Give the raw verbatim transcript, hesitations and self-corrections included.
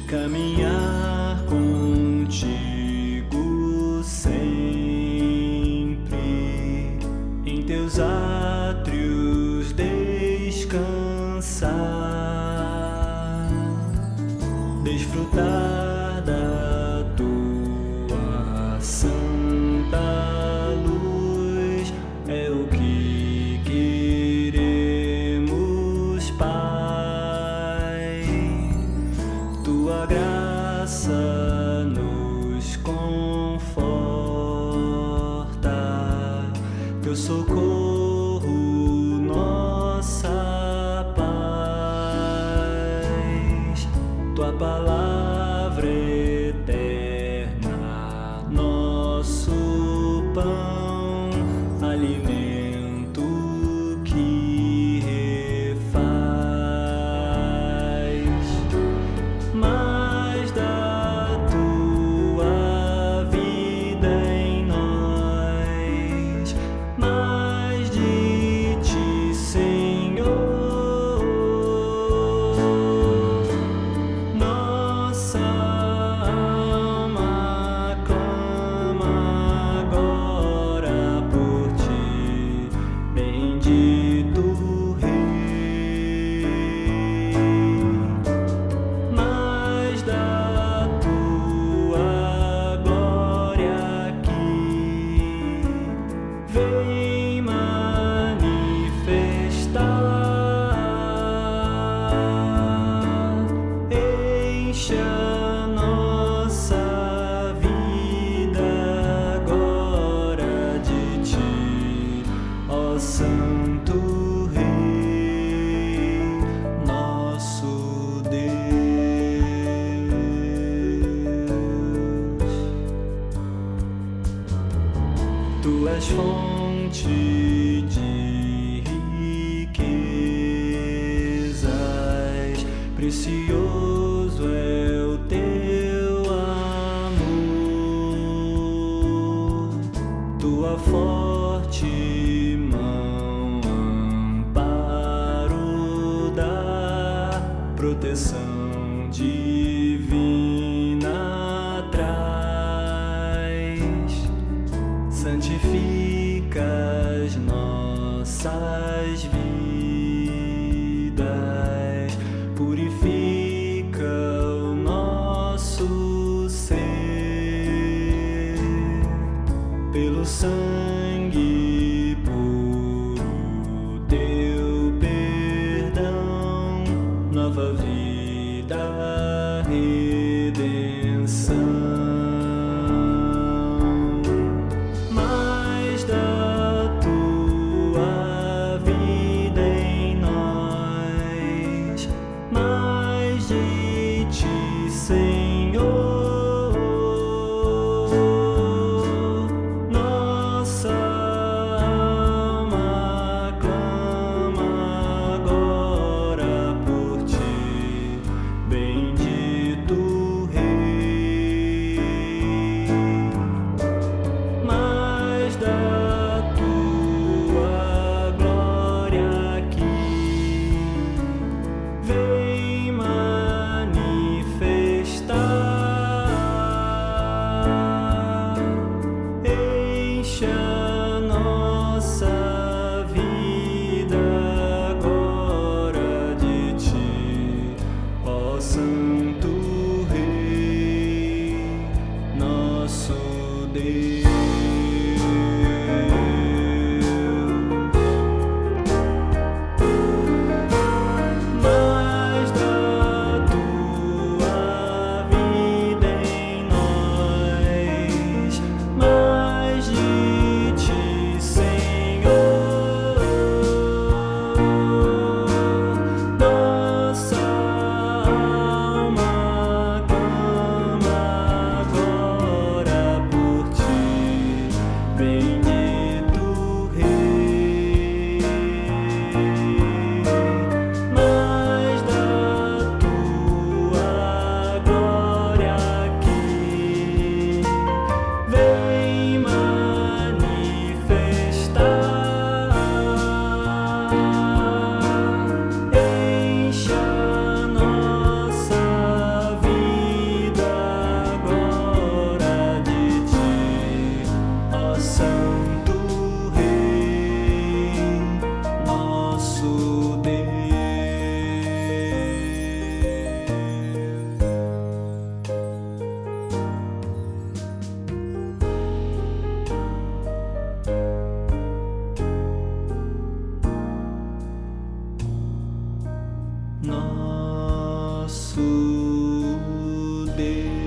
caminhar contigo sempre, em teus átrios descansar, desfrutar da tua santa luz, é o que queremos, Pai. Tua graça nos conforta, teu socorro, nossa paz. Tua palavra eterna, nosso pão, alimento que refaz. Mais da tua vida em nós, mais de ti, Senhor. Nossa alma clama agora por ti, bendito Rei. Mais da tua glória aqui, vem manifestar, enche a nossa vida agora de ti, ó Santo Rei, nosso Deus. Tu és fonte de riquezas, precioso é o teu amor. Tua forte mão, amparo dá, proteção divina traz. Santificas Deus.